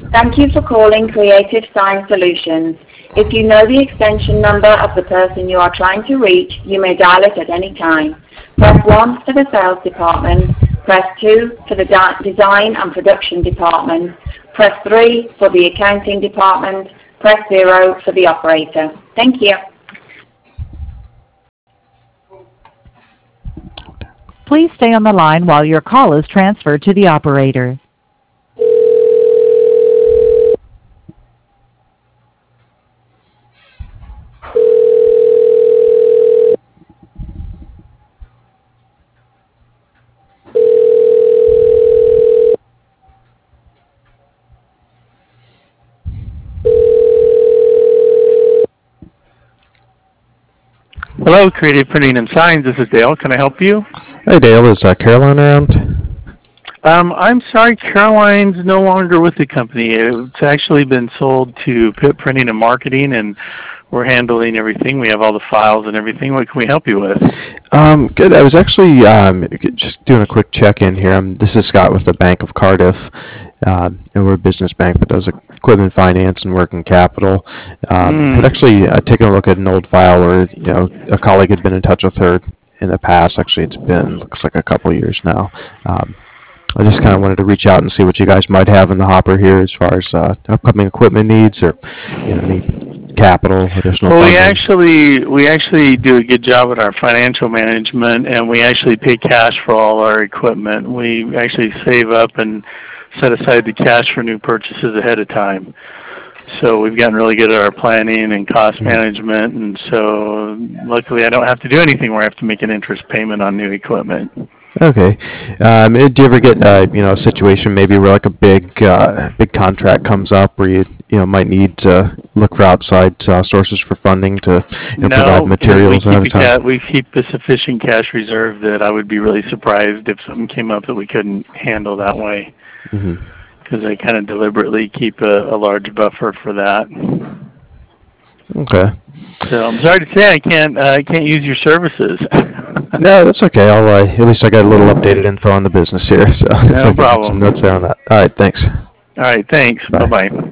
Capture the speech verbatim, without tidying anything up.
Thank you for calling Creative Sign Solutions. If you know the extension number of the person you are trying to reach, you may dial it at any time. Press one for the sales department, press two for the design and production department, press three for the accounting department, press zero for the operator. Thank you. Please stay on the line while your call is transferred to the operator. Hello, Creative Printing and Signs. This is Dale. Can I help you? Hey, Dale. Is uh, Caroline around? Um, I'm sorry, Caroline's no longer with the company. It's actually been sold to Pitt Printing and Marketing, and we're handling everything. We have all the files and everything. What can we help you with? Um, good. I was actually um, just doing a quick check-in here. Um, this is Scott with the Bank of Cardiff, uh, and we're a business bank that does equipment finance and working capital. Um, Mm. I'd actually uh, taken a look at an old file where you know a colleague had been in touch with her in the past. Actually, it's been looks like a couple years now. Um, I just kind of wanted to reach out and see what you guys might have in the hopper here as far as uh, upcoming equipment needs or you know any capital additional. Well, we funding. actually we actually do a good job with our financial management, and we actually pay cash for all our equipment. We actually save up and set aside the cash for new purchases ahead of time. So we've gotten really good at our planning and cost management, and so luckily I don't have to do anything where I have to make an interest payment on new equipment. Okay. Um, do you ever get uh, you know a situation maybe where like a big uh, big contract comes up where you you know might need to look for outside uh, sources for funding to you know, No, provide we materials ahead of keep, a time? ca- we keep a sufficient cash reserve that I would be really surprised if something came up that we couldn't handle that way. Mm-hmm. Because I kind of deliberately keep a, a large buffer for that. Okay. So I'm sorry to say I can't uh, I can't use your services. No, that's okay. I'll uh, at least I got a little updated info on the business here, so No so I can get problem. some notes there on that. All right, thanks. All right, thanks. Bye. Bye bye.